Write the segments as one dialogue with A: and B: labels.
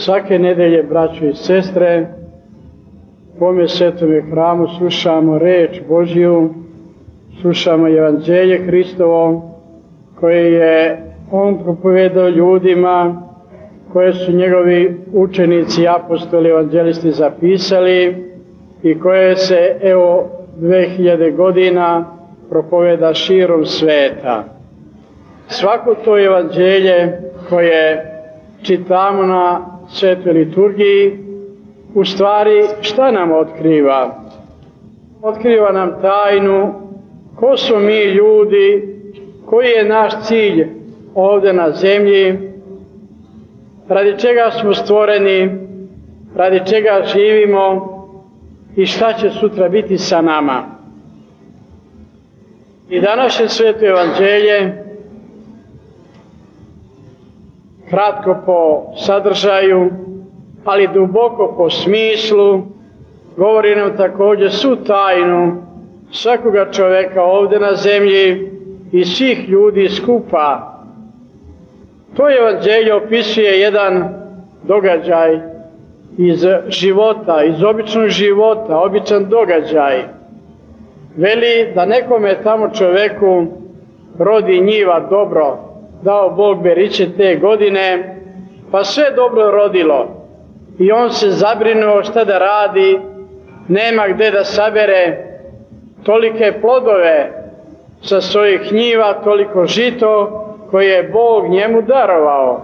A: Svake nedelje, braćo i sestre, u ovome svetome hramu slušamo reč Božju, slušamo Evanđelje Hristovo, koje je On propovedao ljudima, koje su njegovi učenici, apostoli, evanđelisti zapisali i koje se, evo, 2000 godina propoveda širom sveta. Svako to evanđelje koje čitamo na svetoj liturgiji, u stvari šta nam otkriva? Otkriva nam tajnu ko smo mi ljudi, koji je naš cilj ovdje na zemlji, radi čega smo stvoreni, radi čega živimo i šta će sutra biti sa nama. I današnje sveto evanđelje, kratko po sadržaju, ali duboko po smislu, govori nam također svu tajnu svakoga čoveka ovdje na zemlji i svih ljudi skupa. To evanđelje opisuje jedan događaj iz života, iz običnog života, običan događaj. Veli da nekome tamo čoveku rodi njiva dobro, dao Bog beriće te godine, pa sve dobro rodilo. I on se zabrinuo šta da radi, nema gde da sabere tolike plodove sa svojih njiva, toliko žito koje je Bog njemu darovao.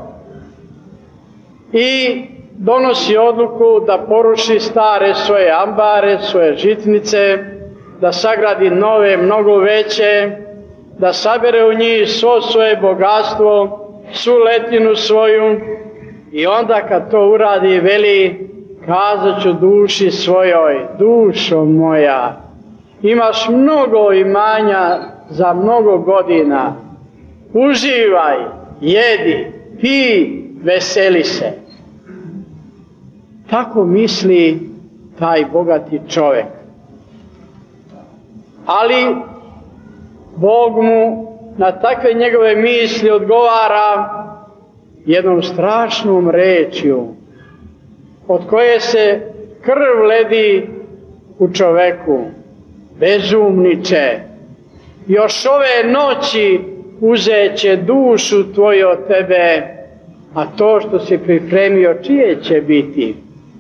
A: I donosi odluku da poruši stare svoje ambare, svoje žitnice, da sagradi nove, mnogo veće, da sabere u njih svo svoje bogatstvo, svu letinu svoju, i onda kad to uradi, veli, kazat ću duši svojoj, dušo moja, imaš mnogo imanja za mnogo godina, uživaj, jedi, pij, veseli se. Tako misli taj bogati čovjek. Ali Bog mu na takve njegove misli odgovara jednom strašnom rečju, od koje se krv ledi u čoveku. Bezumniče, još ove noći uzeće dušu tvoju od tebe, a to što si pripremio, čije će biti?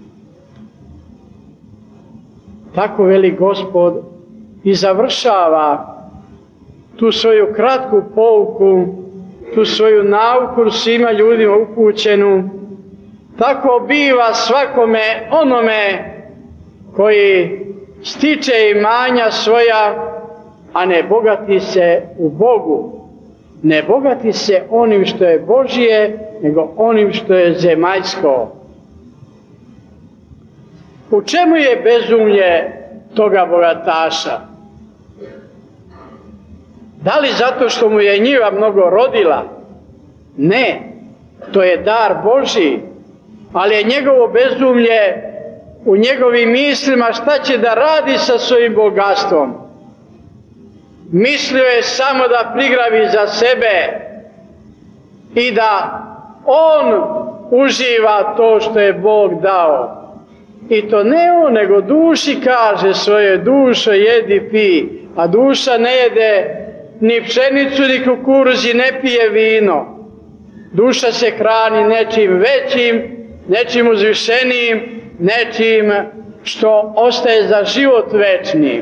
A: Tako veli Gospod i završava tu svoju kratku pouku, tu svoju nauku svima ljudima upućenu. Tako biva svakome onome koji stiče imanja svoja, a ne bogati se u Bogu. Ne bogati se onim što je Božije, nego onim što je zemaljsko. U čemu je bezumlje toga bogataša? Da li zato što mu je njiva mnogo rodila? Ne, to je dar Božji, ali je njegovo bezumlje u njegovim mislima šta će da radi sa svojim bogatstvom. Mislio je samo da prigrabi za sebe i da on uživa to što je Bog dao. I to ne on, nego duši kaže svoje, dušo jedi, pi, a duša ne jede ni pšenicu, ni kukuruz i ne pije vino. Duša se hrani nečim većim, nečim uzvišenijim, nečim što ostaje za život večni.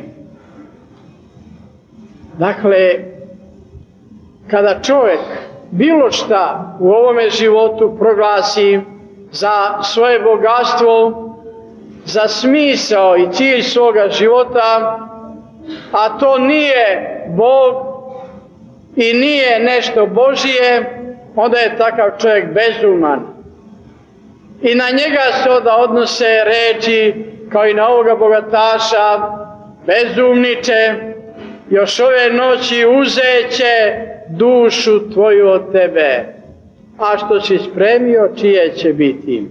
A: Dakle, kada čovjek bilo šta u ovome životu proglasi za svoje bogatstvo, za smisao i cilj svoga života, a to nije Bog i nije nešto Božije, onda je takav čovjek bezuman. I na njega se onda odnose reči kao i na ovoga bogataša: bezumniče, još ove noći uzeće dušu tvoju od tebe, a što si spremio, čije će biti?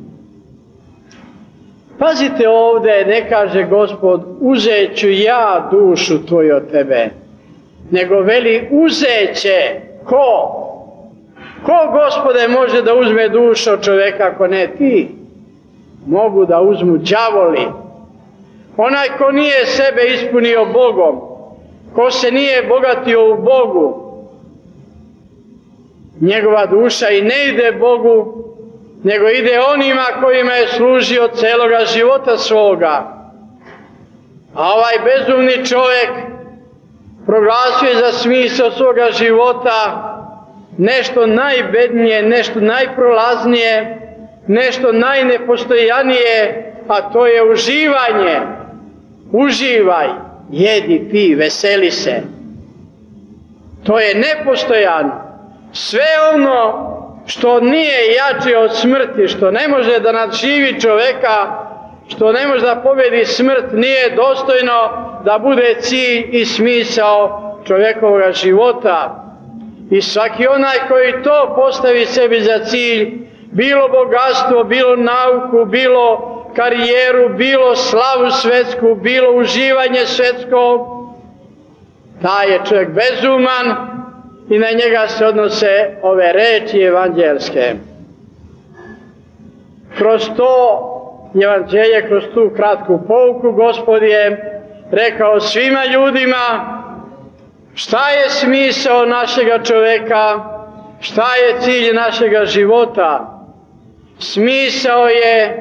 A: Pazite ovdje, ne kaže Gospod uzeću ja dušu tvoju od tebe, nego veli uzeće. Ko? Ko, Gospode, može da uzme dušu od čoveka ako ne ti? mogu da uzmu đavoli. Onaj ko nije sebe ispunio Bogom, ko se nije bogatio u Bogu, njegova duša i ne ide Bogu, nego ide onima kojima je služio celoga života svoga. A ovaj bezumni čovjek proglasio je za smisao svoga života nešto najbednije, nešto najprolaznije, nešto najnepostojanije, a to je uživanje. Uživaj, jedi, pi, veseli se. To je nepostojano. Sve ono što nije jače od smrti, što ne može da nadživi čoveka, što ne može da pobjedi smrt, nije dostojno da bude cilj i smisao čovjekovog života. I svaki onaj koji to postavi sebi za cilj, bilo bogatstvo, bilo nauku, bilo karijeru, bilo slavu svetsku, bilo uživanje svetsko, taj je čovjek bezuman i na njega se odnose ove reči evanđelske. Kroz to evanđelje, kroz tu kratku pouku, Gospod je rekao svima ljudima šta je smisao našega čoveka, šta je cilj našega života. Smisao je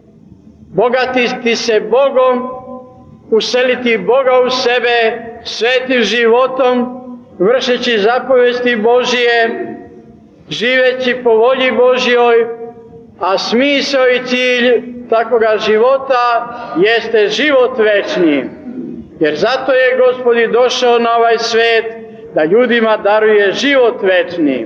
A: bogatiti se Bogom, useliti Boga u sebe, svetim životom, vršeći zapovesti Božije, živeći po volji Božjoj, a smisao i cilj takvoga života jeste život večni. Jer zato je Gospod i došao na ovaj svet da ljudima daruje život večni.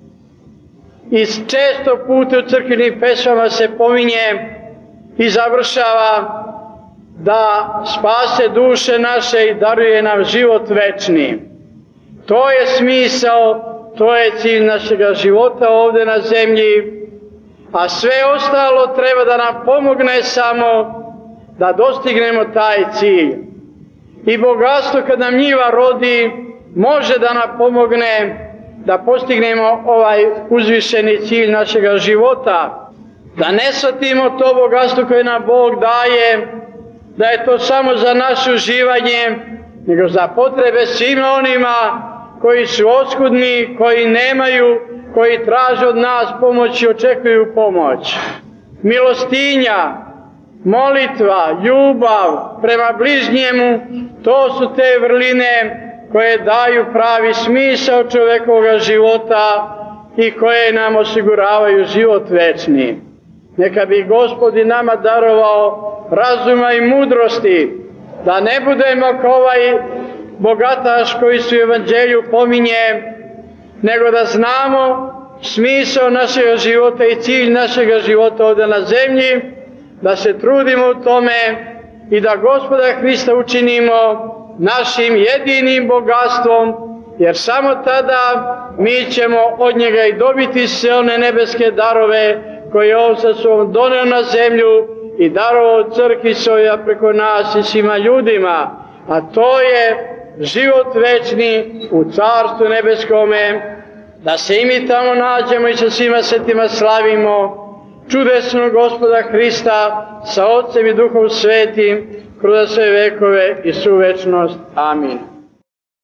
A: I često puta u crkvenim pesmama se pominje i završava da spase duše naše i daruje nam život večni. To je smisao, to je cilj našega života ovdje na zemlji, a sve ostalo treba da nam pomogne samo da dostignemo taj cilj. I bogatstvo kad nam njiva rodi može da nam pomogne da postignemo ovaj uzvišeni cilj našega života. Da ne shvatimo to bogatstvo koje nam Bog daje, da je to samo za naše uživanje, nego za potrebe svima onima koji su oskudni, koji nemaju, koji traže od nas pomoć i očekuju pomoć. Milostinja, molitva, ljubav prema bližnjemu, to su te vrline koje daju pravi smisao čovjekovog života i koje nam osiguravaju život večni. Neka bi Gospod i nama darovao razuma i mudrosti, da ne budemo kao ovaj bogataš koji se u evanđelju pominje, nego da znamo smisao našega života i cilj našega života ovdje na zemlji, da se trudimo u tome i da Gospoda Hrista učinimo našim jedinim bogatstvom, jer samo tada mi ćemo od njega i dobiti sve one nebeske darove koje je on sa sobom doneo na zemlju i darovao crkvi svoja preko nas i svima ljudima, a to je život večni u Carstvu nebeskome, da se i mi tamo nađemo i sa svima svetima slavimo čudesnog Gospoda Hrista sa Otcem i Duhom Svetim kroz sve vekove i svu večnost. Amin.